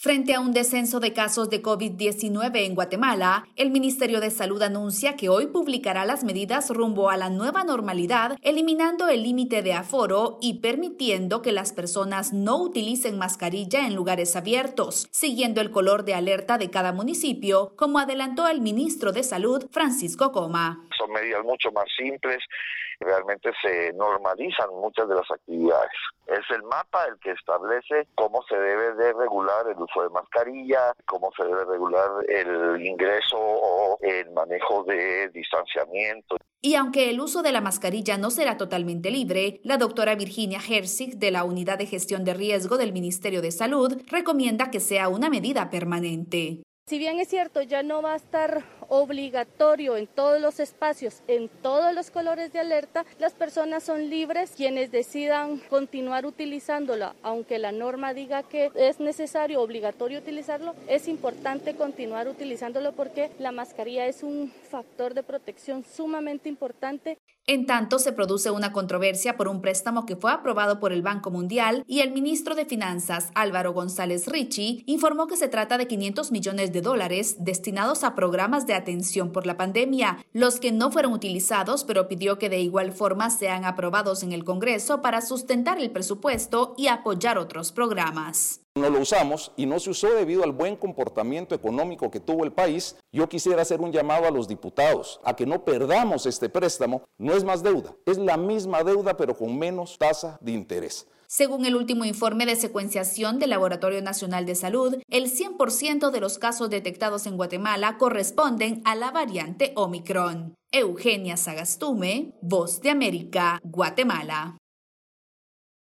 Frente a un descenso de casos de COVID-19 en Guatemala, el Ministerio de Salud anuncia que hoy publicará las medidas rumbo a la nueva normalidad, eliminando el límite de aforo y permitiendo que las personas no utilicen mascarilla en lugares abiertos, siguiendo el color de alerta de cada municipio, como adelantó el ministro de Salud, Francisco Coma. Son medidas mucho más simples, realmente se normalizan muchas de las actividades. Es el mapa el que establece cómo se debe de regular el uso de mascarilla, cómo se debe regular el ingreso o el manejo de distanciamiento. Y aunque el uso de la mascarilla no será totalmente libre, la doctora Virginia Herzig, de la Unidad de Gestión de Riesgo del Ministerio de Salud, recomienda que sea una medida permanente. Si bien es cierto, ya no va a estar obligatorio en todos los espacios, en todos los colores de alerta, las personas son libres. Quienes decidan continuar utilizándola, aunque la norma diga que es necesario, obligatorio utilizarlo, es importante continuar utilizándolo porque la mascarilla es un factor de protección sumamente importante. En tanto, se produce una controversia por un préstamo que fue aprobado por el Banco Mundial y el ministro de Finanzas, Álvaro González Richie, informó que se trata de $500 millones destinados a programas de atención por la pandemia, los que no fueron utilizados, pero pidió que de igual forma sean aprobados en el Congreso para sustentar el presupuesto y apoyar otros programas. No lo usamos y no se usó debido al buen comportamiento económico que tuvo el país. Yo quisiera hacer un llamado a los diputados a que no perdamos este préstamo. No es más deuda, es la misma deuda pero con menos tasa de interés. Según el último informe de secuenciación del Laboratorio Nacional de Salud, el 100% de los casos detectados en Guatemala corresponden a la variante Omicron. Eugenia Sagastume, Voz de América, Guatemala.